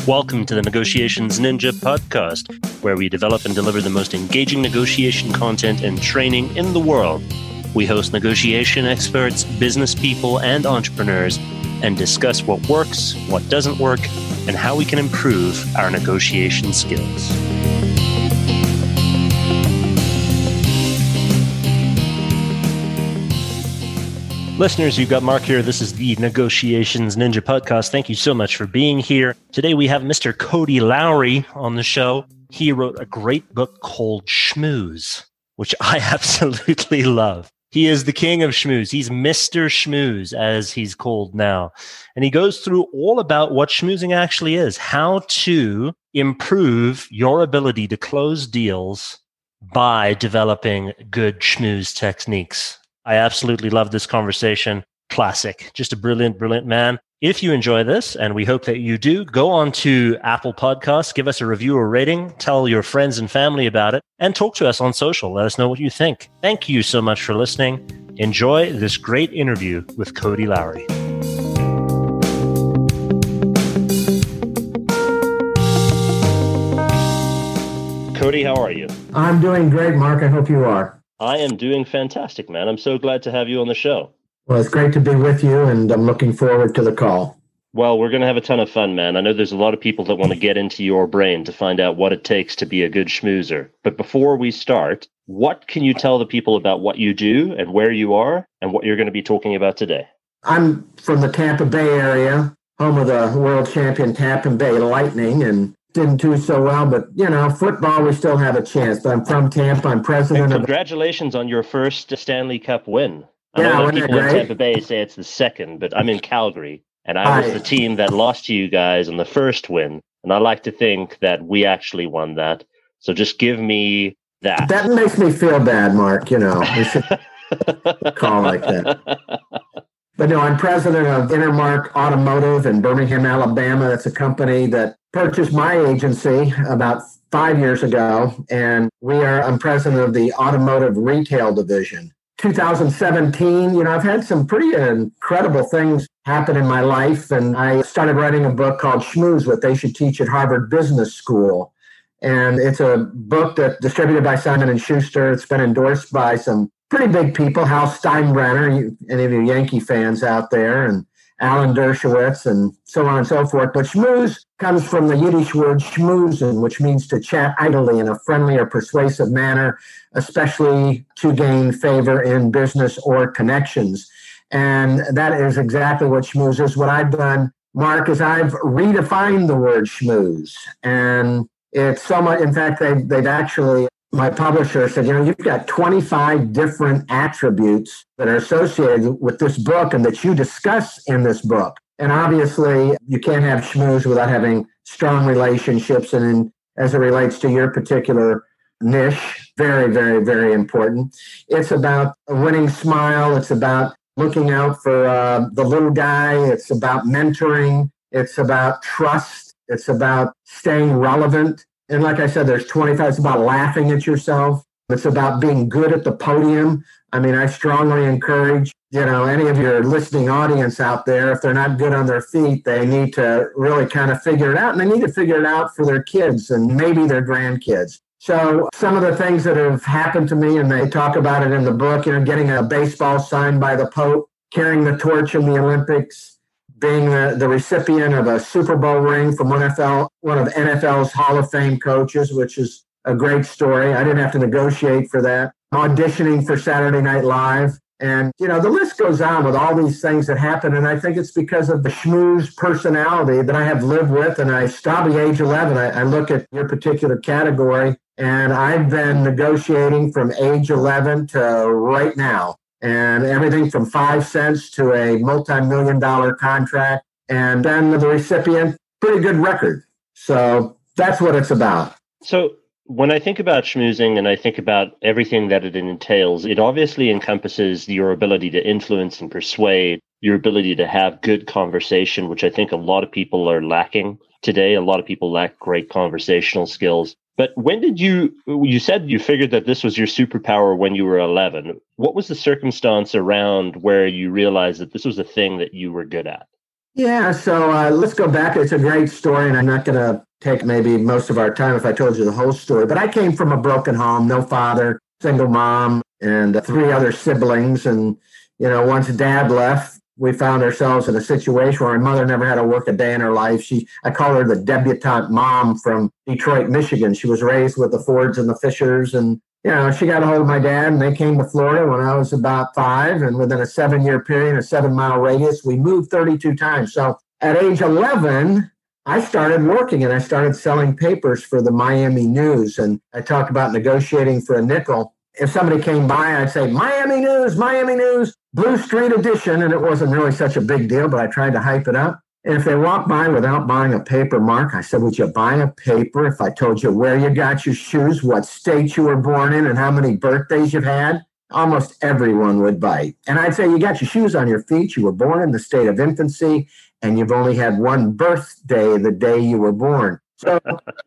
Welcome to the Negotiations Ninja podcast, where we develop and deliver the most engaging negotiation content and training in the world. We host negotiation experts, business people, and entrepreneurs, and discuss what works, what doesn't work, and how we can improve our negotiation skills. Listeners, you've got Mark here. This is the Negotiations Ninja podcast. Thank you so much for being here. Today we have Mr. Cody Lowry on the show. He wrote a great book called Schmooze, which I absolutely love. He is the king of schmooze. He's Mr. Schmooze, as he's called now. And he goes through all about what schmoozing actually is, how to improve your ability to close deals by developing good schmooze techniques. I absolutely love this conversation. Classic. Just a brilliant, brilliant man. If you enjoy this, and we hope that you do, go on to Apple Podcasts, give us a review or rating, tell your friends and family about it, and talk to us on social. Let us know what you think. Thank you so much for listening. Enjoy this great interview with Cody Lowry. Cody, how are you? I'm doing great, Mark. I hope you are. I am doing fantastic, man. I'm so glad to have you on the show. Well, it's great to be with you, and I'm looking forward to the call. Well, we're going to have a ton of fun, man. I know there's a lot of people that want to get into your brain to find out what it takes to be a good schmoozer. But before we start, what can you tell the people about what you do and where you are and what you're going to be talking about today? I'm from the Tampa Bay area, home of the world champion Tampa Bay Lightning, and didn't do so well, but, football, we still have a chance. But I'm from Tampa. I'm president of... Congratulations on your first Stanley Cup win. I know that people in Tampa Bay say it's the second, but I'm in Calgary, and I was the team that lost to you guys on the first win, and I like to think that we actually won that. So just give me that. That makes me feel bad, Mark. We should call like that. But no, I'm president of Intermark Automotive in Birmingham, Alabama. That's a company that purchased my agency about 5 years ago, and I'm president of the automotive retail division. 2017, I've had some pretty incredible things happen in my life, and I started writing a book called Schmooze, What They Should Teach at Harvard Business School. And it's a book that's distributed by Simon & Schuster. It's been endorsed by some pretty big people, Hal Steinbrenner, any of you Yankee fans out there, and Alan Dershowitz, and so on and so forth. But schmooze comes from the Yiddish word schmoozen, which means to chat idly in a friendly or persuasive manner, especially to gain favor in business or connections. And that is exactly what schmooze is. What I've done, Mark, is I've redefined the word schmooze. And it's so much, in fact, they've actually... My publisher said, you've got 25 different attributes that are associated with this book and that you discuss in this book. And obviously, you can't have schmooze without having strong relationships. And as it relates to your particular niche, very, very, very important. It's about a winning smile. It's about looking out for the little guy. It's about mentoring. It's about trust. It's about staying relevant. And like I said, there's 25. It's about laughing at yourself. It's about being good at the podium. I strongly encourage, any of your listening audience out there, if they're not good on their feet, they need to really kind of figure it out. And they need to figure it out for their kids and maybe their grandkids. So some of the things that have happened to me, and they talk about it in the book, getting a baseball signed by the Pope, carrying the torch in the Olympics, being the recipient of a Super Bowl ring from one of NFL's Hall of Fame coaches, which is a great story. I didn't have to negotiate for that. Auditioning for Saturday Night Live. And, the list goes on with all these things that happen. And I think it's because of the schmooze personality that I have lived with. And I probably age 11, I look at your particular category, and I've been negotiating from age 11 to right now. And everything from 5 cents to a multi-million-dollar contract, and then the recipient, pretty good record. So that's what it's about. So when I think about schmoozing and I think about everything that it entails, it obviously encompasses your ability to influence and persuade, your ability to have good conversation, which I think a lot of people are lacking today. A lot of people lack great conversational skills. But when did you said you figured that this was your superpower when you were 11. What was the circumstance around where you realized that this was a thing that you were good at? Yeah, so let's go back. It's a great story, and I'm not going to take maybe most of our time if I told you the whole story. But I came from a broken home, no father, single mom, and three other siblings. And, once dad left, we found ourselves in a situation where my mother never had to work a day in her life. I call her the debutante mom from Detroit, Michigan. She was raised with the Fords and the Fishers, and she got a hold of my dad, and they came to Florida when I was about 5. And within a 7-year period, a 7-mile radius, we moved 32 times. So at age 11, I started working and I started selling papers for the Miami News. And I talked about negotiating for a nickel. If somebody came by, I'd say, Miami News, Blue Street edition. And it wasn't really such a big deal, but I tried to hype it up. And if they walked by without buying a paper, Mark, I said, would you buy a paper if I told you where you got your shoes, what state you were born in, and how many birthdays you've had? Almost everyone would bite. And I'd say, you got your shoes on your feet, you were born in the state of infancy, and you've only had one birthday the day you were born. So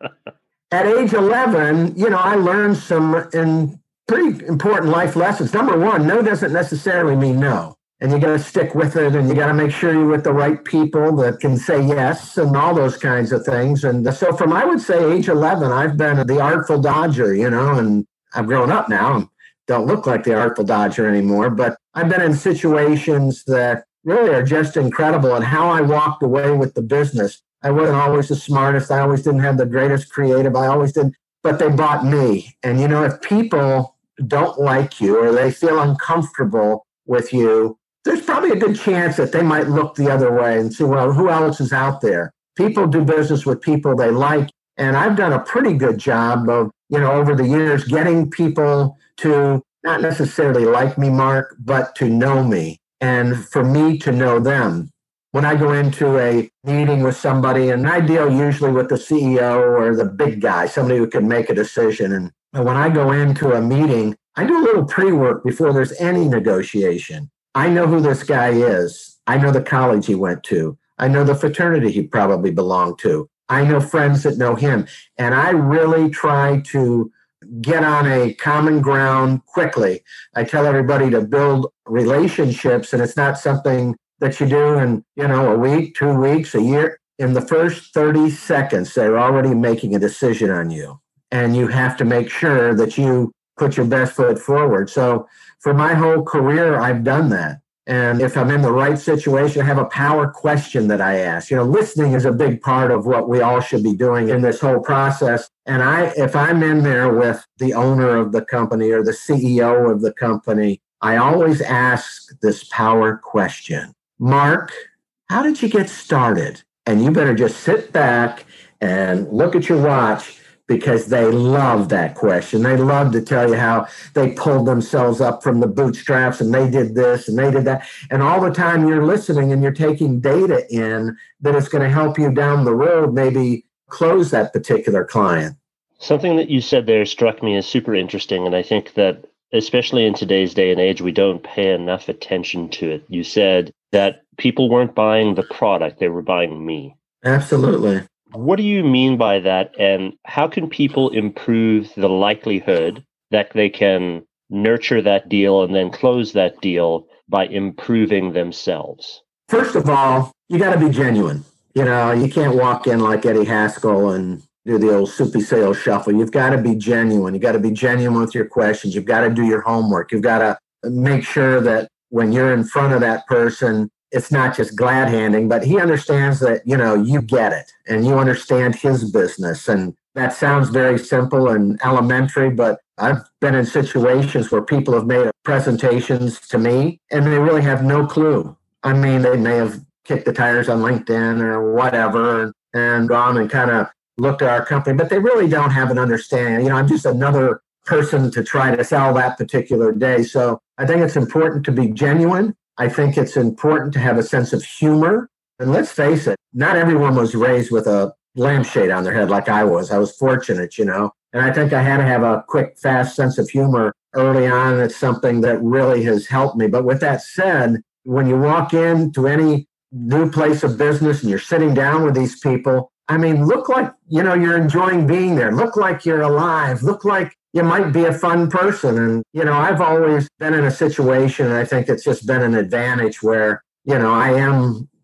at age 11, I learned some pretty important life lessons. Number one, no doesn't necessarily mean no. And you got to stick with it, and you got to make sure you're with the right people that can say yes and all those kinds of things. And so from, I would say, age 11, I've been the Artful Dodger, and I've grown up now and don't look like the Artful Dodger anymore. But I've been in situations that really are just incredible, and how I walked away with the business. I wasn't always the smartest. I always didn't have the greatest creative. I always didn't, but they bought me. And, if people don't like you or they feel uncomfortable with you, there's probably a good chance that they might look the other way and see, well, who else is out there? People do business with people they like. And I've done a pretty good job of, over the years, getting people to not necessarily like me, Mark, but to know me and for me to know them. When I go into a meeting with somebody, and I deal usually with the CEO or the big guy, somebody who can make a decision. And when I go into a meeting, I do a little pre-work before there's any negotiation. I know who this guy is. I know the college he went to. I know the fraternity he probably belonged to. I know friends that know him. And I really try to get on a common ground quickly. I tell everybody to build relationships, and it's not something that you do in, a week, 2 weeks, a year. In the first 30 seconds, they're already making a decision on you. And you have to make sure that you put your best foot forward. So for my whole career, I've done that. And if I'm in the right situation, I have a power question that I ask. Listening is a big part of what we all should be doing in this whole process. And if I'm in there with the owner of the company or the CEO of the company, I always ask this power question. Mark, how did you get started? And you better just sit back and look at your watch, because they love that question. They love to tell you how they pulled themselves up from the bootstraps and they did this and they did that. And all the time you're listening and you're taking data in that is going to help you down the road, maybe close that particular client. Something that you said there struck me as super interesting. And I think that especially in today's day and age, we don't pay enough attention to it. You said that people weren't buying the product, they were buying me. Absolutely. What do you mean by that? And how can people improve the likelihood that they can nurture that deal and then close that deal by improving themselves? First of all, you got to be genuine. You can't walk in like Eddie Haskell and do the old soupy sales shuffle. You've got to be genuine. You got to be genuine with your questions. You've got to do your homework. You've got to make sure that when you're in front of that person, it's not just glad handing, but he understands that, you get it and you understand his business. And that sounds very simple and elementary, but I've been in situations where people have made presentations to me and they really have no clue. I mean, they may have kicked the tires on LinkedIn or whatever and gone and kind of looked at our company, but they really don't have an understanding. I'm just another person to try to sell that particular day. So I think it's important to be genuine. I think it's important to have a sense of humor. And let's face it, not everyone was raised with a lampshade on their head like I was. I was fortunate, And I think I had to have a quick, fast sense of humor early on. It's something that really has helped me. But with that said, when you walk into any new place of business and you're sitting down with these people, look like, you're enjoying being there. Look like you're alive. Look like you might be a fun person. And, I've always been in a situation, and I think it's just been an advantage where, I am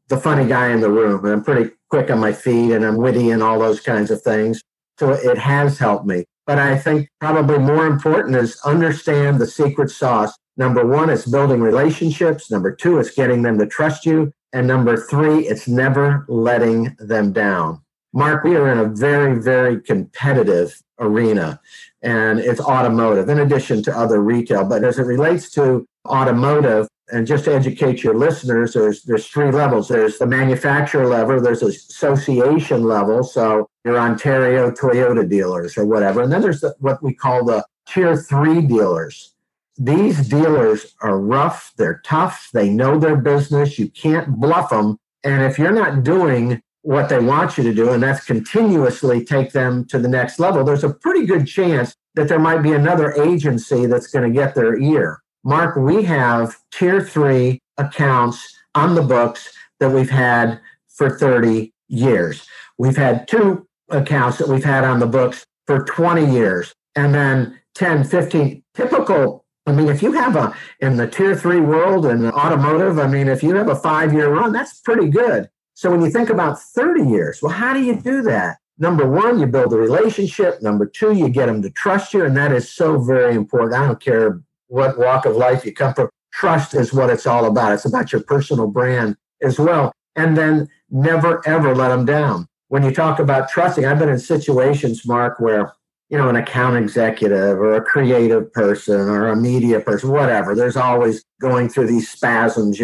the funny guy in the room, and I'm pretty quick on my feet and I'm witty and all those kinds of things. So it has helped me. But I think probably more important is understand the secret sauce. Number one, it's building relationships. Number two, it's getting them to trust you. And number three, it's never letting them down. Mark, we are in a very, very competitive arena, and it's automotive in addition to other retail. But as it relates to automotive, and just to educate your listeners, there's three levels. There's the manufacturer level, there's association level, so your Ontario Toyota dealers or whatever. And then there's what we call the tier 3 dealers. These dealers are rough, they're tough, they know their business, you can't bluff them. And if you're not doing what they want you to do, and that's continuously take them to the next level, there's a pretty good chance that there might be another agency that's going to get their ear. Mark, we have tier 3 accounts on the books that we've had for 30 years. We've had 2 accounts that we've had on the books for 20 years, and then 10, 15, typical. I mean, if you have in the tier 3 world and automotive, I mean, if you have a 5-year run, that's pretty good. So when you think about 30 years, well, how do you do that? Number one, you build a relationship. Number two, you get them to trust you. And that is so very important. I don't care what walk of life you come from. Trust is what it's all about. It's about your personal brand as well. And then never, ever let them down. When you talk about trusting, I've been in situations, Mark, where, an account executive or a creative person or a media person, whatever, there's always going through these spasms,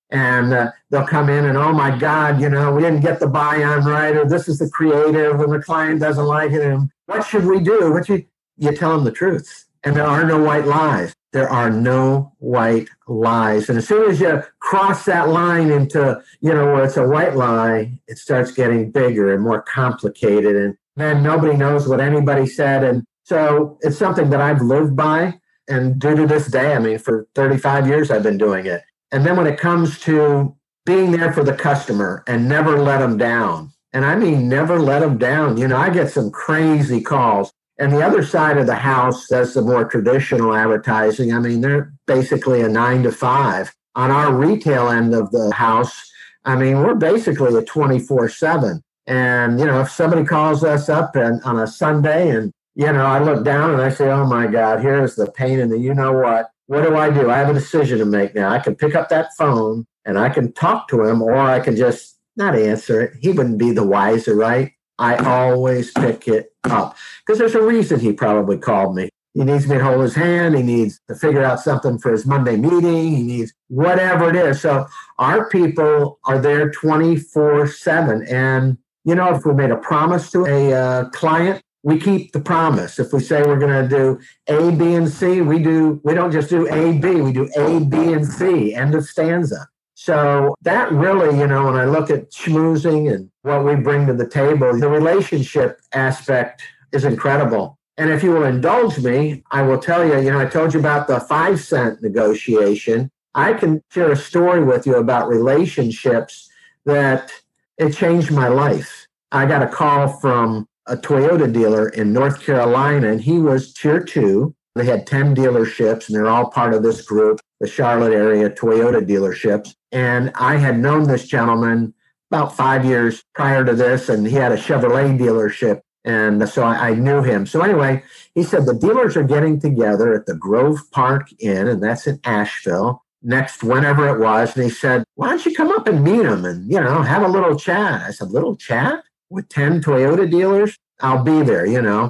and they'll come in and, oh my God, we didn't get the buy-on right, or this is the creative and the client doesn't like it. And what should we do? You tell them the truth. And there are no white lies. There are no white lies. And as soon as you cross that line into, where it's a white lie, it starts getting bigger and more complicated. And then nobody knows what anybody said. And so it's something that I've lived by. And due to this day, I mean, for 35 years, I've been doing it. And then when it comes to being there for the customer and never let them down, and I mean, never let them down. I get some crazy calls. And the other side of the house, that's the more traditional advertising. I mean, they're basically a 9 to 5. On our retail end of the house, I mean, we're basically a 24/7. And, if somebody calls us up on a Sunday and, I look down and I say, oh my God, here's the pain in the what? What do? I have a decision to make now. I can pick up that phone and I can talk to him, or I can just not answer it. He wouldn't be the wiser, right? I always pick it up because there's a reason he probably called me. He needs me to hold his hand. He needs to figure out something for his Monday meeting. He needs whatever it is. So our people are there 24/7. And, if we made a promise to a client, we keep the promise. If we say we're going to do A, B, and C, we don't just do A, B, we do A, B, and C, end of stanza. So that really, when I look at schmoozing and what we bring to the table, the relationship aspect is incredible. And if you will indulge me, I will tell you, I told you about the 5-cent negotiation. I can share a story with you about relationships that it changed my life. I got a call from a Toyota dealer in North Carolina, and he was tier 2. They had 10 dealerships, and they're all part of this group, the Charlotte area Toyota dealerships. And I had known this gentleman about 5 years prior to this, and he had a Chevrolet dealership. And so I knew him. So anyway, he said the dealers are getting together at the Grove Park Inn, and that's in Asheville, next whenever it was. And he said, why don't you come up and meet them and, have a little chat? I said, little chat with 10 Toyota dealers? I'll be there,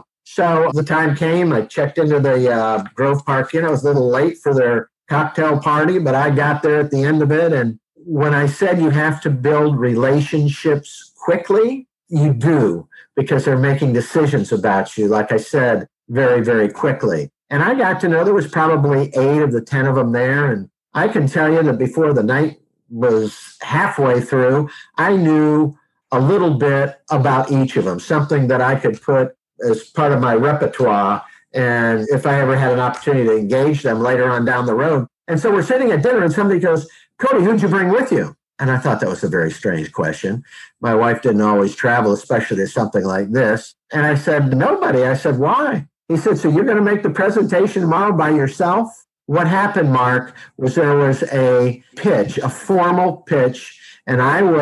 So the time came, I checked into the Grove Park Inn. I was a little late for their cocktail party, but I got there at the end of it. And when I said you have to build relationships quickly, you do, because they're making decisions about you, like I said, very, very quickly. And I got to know there was probably 8 of the 10 of them there. And I can tell you that before the night was halfway through, I knew a little bit about each of them, something that I could put as part of my repertoire. And if I ever had an opportunity to engage them later on down the road. And so we're sitting at dinner and somebody goes, Cody, who'd you bring with you? And I thought that was a very strange question. My wife didn't always travel, especially to something like this. And I said, nobody. I said, why? He said, so you're going to make the presentation tomorrow by yourself? what happened, Mark, was there was a pitch, a formal pitch, and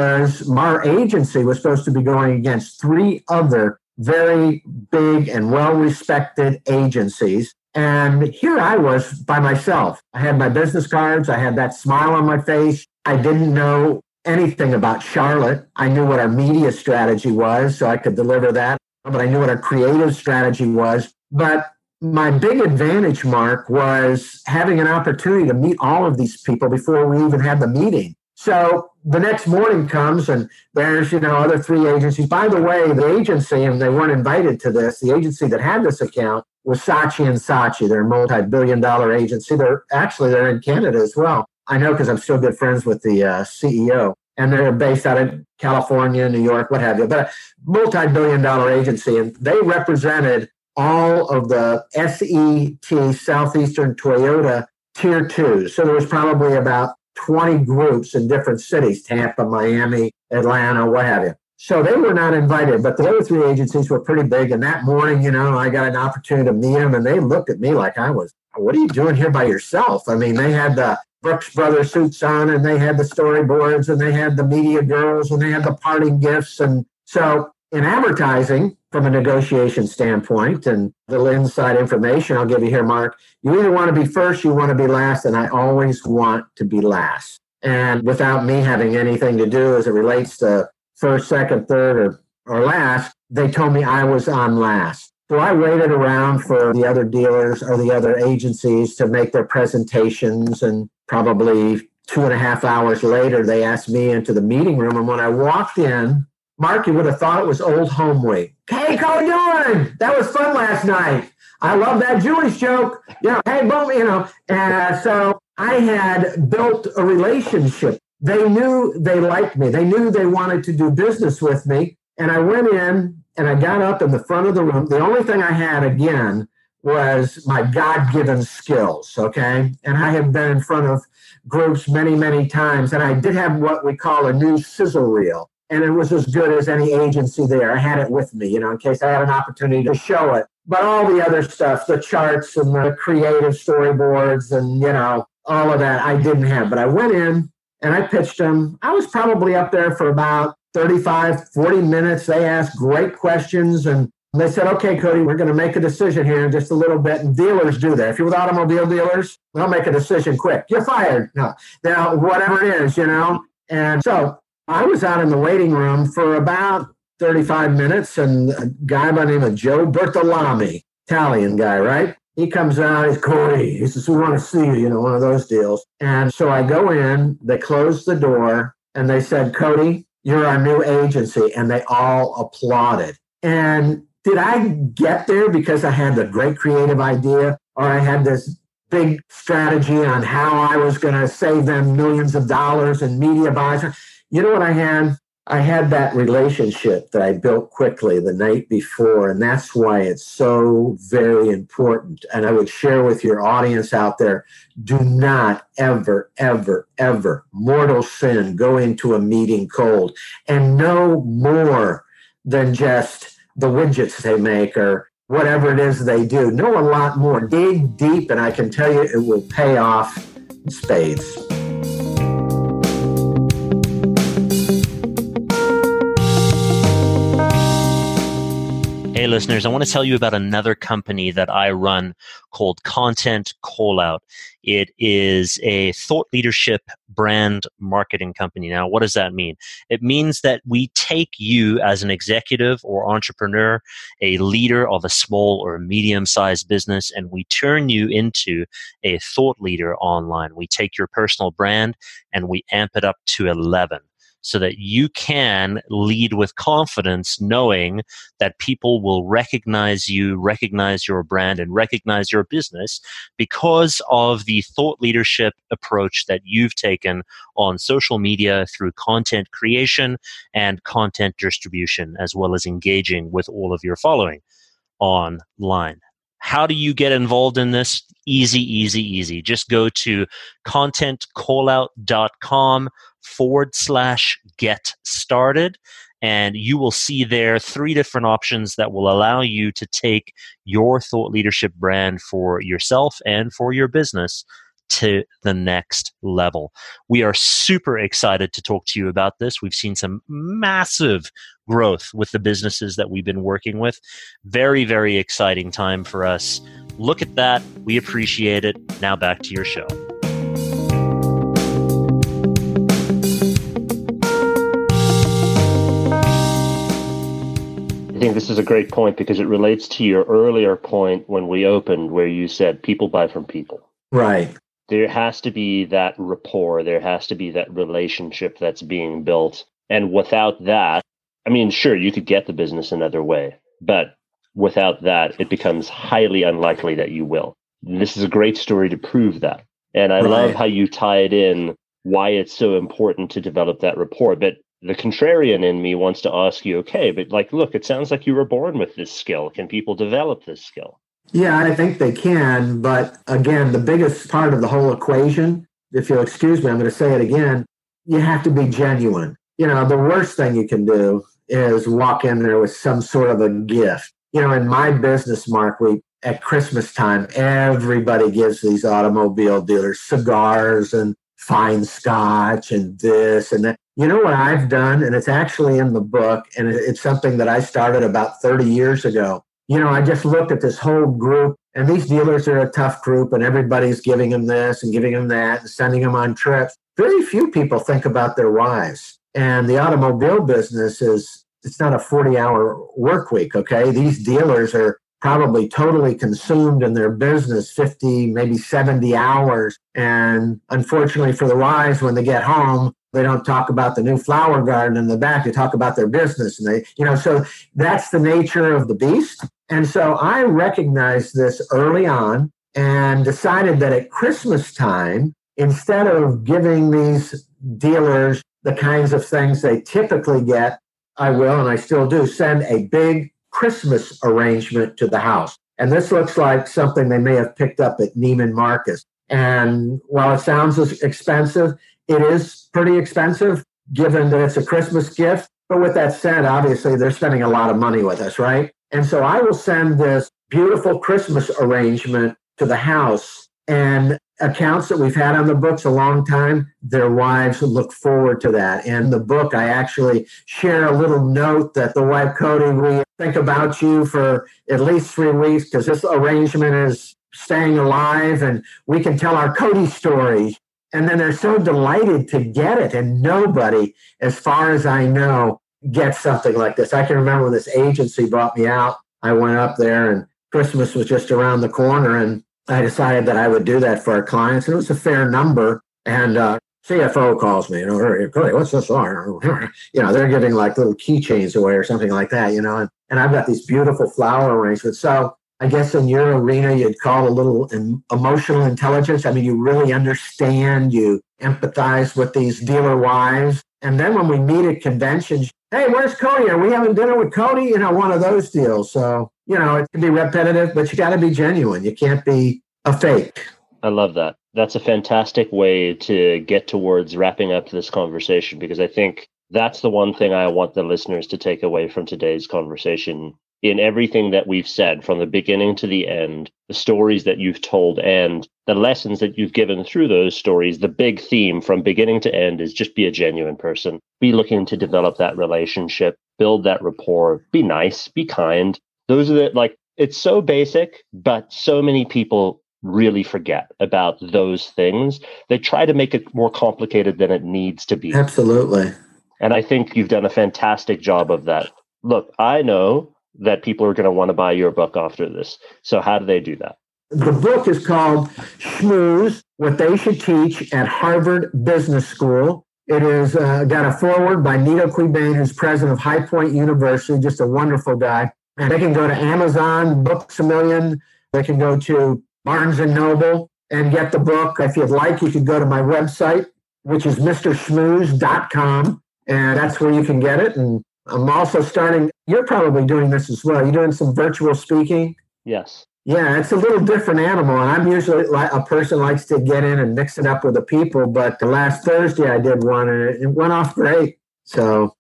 our agency was supposed to be going against three other very big and well-respected agencies. And here I was by myself. I had my business cards. I had that smile on my face. I didn't know anything about Charlotte. I knew what our media strategy was, so I could deliver that. But I knew what our creative strategy was. But my big advantage, Mark, was having an opportunity to meet all of these people before we even had the meeting. So the next morning comes and there's, other three agencies. By the way, the agency, and they weren't invited to this, the agency that had this account was Saatchi & Saatchi. They're a multi-billion-dollar agency. They're in Canada as well. I know because I'm still good friends with the CEO. And they're based out of California, New York, what have you. But a multi-billion-dollar agency. And they represented all of the SET, Southeastern Toyota Tier 2s. So there was probably about 20 groups in different cities, Tampa, Miami, Atlanta, what have you. So they were not invited, but the other three agencies were pretty big. And that morning, I got an opportunity to meet them, and they looked at me like what are you doing here by yourself? I mean, they had the Brooks Brothers suits on, and they had the storyboards, and they had the media girls, and they had the parting gifts. And so in advertising, from a negotiation standpoint, and little inside information I'll give you here, Mark, you either want to be first, you want to be last, and I always want to be last. And without me having anything to do as it relates to first, second, third, or last, they told me I was on last. So I waited around for the other dealers or the other agencies to make their presentations, and probably 2.5 hours later, they asked me into the meeting room. And when I walked in, Mark, you would have thought it was old home week. Hey, how you doing? That was fun last night. I love that Jewish joke. Hey, boom, And so I had built a relationship. They knew they liked me. They knew they wanted to do business with me. And I went in and I got up in the front of the room. The only thing I had, again, was my God-given skills, okay? And I have been in front of groups many, many times. And I did have what we call a new sizzle reel. And it was as good as any agency there. I had it with me, in case I had an opportunity to show it. But all the other stuff, the charts and the creative storyboards and, all of that, I didn't have. But I went in and I pitched them. I was probably up there for about 35, 40 minutes. They asked great questions. And they said, okay, Cody, we're going to make a decision here in just a little bit. And dealers do that. If you're with automobile dealers, they'll make a decision quick. You're fired. No. Now, whatever it is, And so I was out in the waiting room for about 35 minutes, and a guy by the name of Joe Bertolami, Italian guy, right? He comes out, he's Cody. He says, we want to see you, one of those deals. And so I go in, they close the door, and they said, Cody, you're our new agency. And they all applauded. And did I get there because I had the great creative idea, or I had this big strategy on how I was going to save them millions of dollars in media buys? You know what I had? I had that relationship that I built quickly the night before, and that's why it's so very important. And I would share with your audience out there, do not ever, ever, ever, mortal sin, go into a meeting cold and know more than just the widgets they make or whatever it is they do. Know a lot more. Dig deep, and I can tell you it will pay off in spades. Hey, listeners, I want to tell you about another company that I run called Content Callout. It is a thought leadership brand marketing company. Now, what does that mean? It means that we take you as an executive or entrepreneur, a leader of a small or medium-sized business, and we turn you into a thought leader online. We take your personal brand and we amp it up to 11. So that you can lead with confidence, knowing that people will recognize you, recognize your brand, and recognize your business because of the thought leadership approach that you've taken on social media through content creation and content distribution, as well as engaging with all of your following online. How do you get involved in this? Easy, easy, easy. Just go to contentcallout.com/get started, And you will see there 3 different options that will allow you to take your thought leadership brand for yourself and for your business to the next level. We are super excited to talk to you about this. We've seen some massive growth with the businesses that we've been working with. Very, very exciting time for us. Look at that. We appreciate it. Now back to your show. I think this is a great point because it relates to your earlier point when we opened where you said people buy from people. Right. There has to be that rapport. There has to be that relationship that's being built. And without that, I mean, sure, you could get the business another way, but without that, it becomes highly unlikely that you will. And this is a great story to prove that. And I love how you tie it in, why it's so important to develop that rapport. But the contrarian in me wants to ask you, okay, but like, look, it sounds like you were born with this skill. Can people develop this skill? Yeah, I think they can. But again, the biggest part of the whole equation, if you'll excuse me, I'm going to say it again, you have to be genuine. You know, the worst thing you can do is walk in there with some sort of a gift. You know, in my business, Mark, at Christmas time, everybody gives these automobile dealers cigars and fine scotch and this and that. You know what I've done, and it's actually in the book, and it's something that I started about 30 years ago. You know, I just looked at this whole group, and these dealers are a tough group, and everybody's giving them this and giving them that and sending them on trips. Very few people think about their wives. And the automobile business it's not a 40-hour work week, okay? These dealers are probably totally consumed in their business, 50, maybe 70 hours. And unfortunately for the wives, when they get home, they don't talk about the new flower garden in the back. They talk about their business. And so that's the nature of the beast. And so I recognized this early on and decided that at Christmas time, instead of giving these dealers the kinds of things they typically get, I will, and I still do, send a big Christmas arrangement to the house. And this looks like something they may have picked up at Neiman Marcus. And while it sounds expensive, it is pretty expensive given that it's a Christmas gift. But with that said, obviously, they're spending a lot of money with us, right? And so I will send this beautiful Christmas arrangement to the house, and accounts that we've had on the books a long time, their wives look forward to that. In the book, I actually share a little note that the wife, Cody, we think about you for at least 3 weeks because this arrangement is staying alive and we can tell our Cody story. And then they're so delighted to get it. And nobody, as far as I know, gets something like this. I can remember when this agency brought me out, I went up there and Christmas was just around the corner and I decided that I would do that for our clients. And it was a fair number. And CFO calls me, Cody, what's this on? They're giving like little keychains away or something like that, and I've got these beautiful flower arrangements. So I guess in your arena, you'd call it a little emotional intelligence. I mean, you really understand, you empathize with these dealer wives. And then when we meet at conventions, hey, where's Cody? Are we having dinner with Cody? One of those deals. So, it can be repetitive, but you got to be genuine. You can't be a fake. I love that. That's a fantastic way to get towards wrapping up this conversation, because I think that's the one thing I want the listeners to take away from today's conversation. In everything that we've said from the beginning to the end, the stories that you've told and the lessons that you've given through those stories, the big theme from beginning to end is just be a genuine person. Be looking to develop that relationship, build that rapport, be nice, be kind. Those are it's so basic, but so many people really forget about those things. They try to make it more complicated than it needs to be. Absolutely. And I think you've done a fantastic job of that. Look, I know that people are going to want to buy your book after this. So how do they do that? The book is called Schmooze, What They Should Teach at Harvard Business School. It is got a foreword by Nito Qubein, who's president of High Point University, just a wonderful guy. And they can go to Amazon, Books A Million. They can go to Barnes & Noble and get the book. If you'd like, you could go to my website, which is mrschmooze.com, and that's where you can get it. And I'm also starting, you're probably doing this as well. You're doing some virtual speaking? Yes. Yeah, it's a little different animal. And I'm usually a person likes to get in and mix it up with the people. But the last Thursday I did one and it went off great. So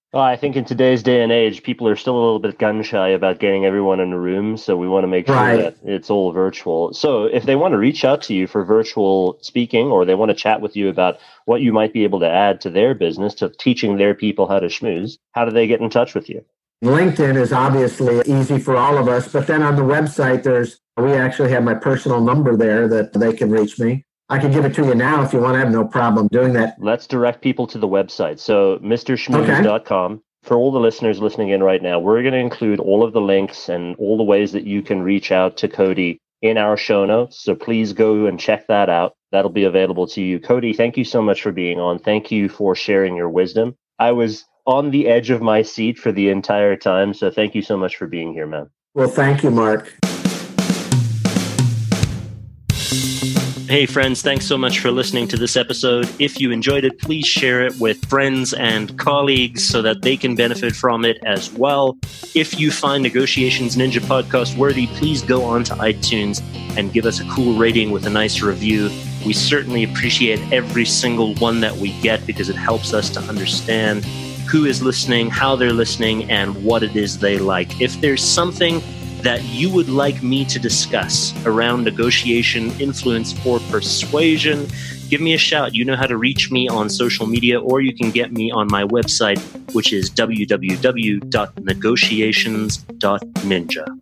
Well, I think in today's day and age, people are still a little bit gun shy about getting everyone in a room. So we want to make sure that it's all virtual. So if they want to reach out to you for virtual speaking, or they want to chat with you about what you might be able to add to their business, to teaching their people how to schmooze, how do they get in touch with you? LinkedIn is obviously easy for all of us, but then on the website, we actually have my personal number there that they can reach me. I can give it to you now if you want. I have no problem doing that. Let's direct people to the website. So mrschmooze.com. For all the listeners listening in right now, we're going to include all of the links and all the ways that you can reach out to Cody in our show notes. So please go and check that out. That'll be available to you. Cody, thank you so much for being on. Thank you for sharing your wisdom. I was on the edge of my seat for the entire time. So thank you so much for being here, man. Well, thank you, Mark. Hey friends, thanks so much for listening to this episode. If you enjoyed it, please share it with friends and colleagues so that they can benefit from it as well. If you find Negotiations Ninja podcast worthy, please go on to iTunes and give us a cool rating with a nice review. We certainly appreciate every single one that we get because it helps us to understand who is listening, how they're listening, and what it is they like. If there's something that you would like me to discuss around negotiation, influence, or persuasion, give me a shout. You know how to reach me on social media, or you can get me on my website, which is www.negotiations.ninja.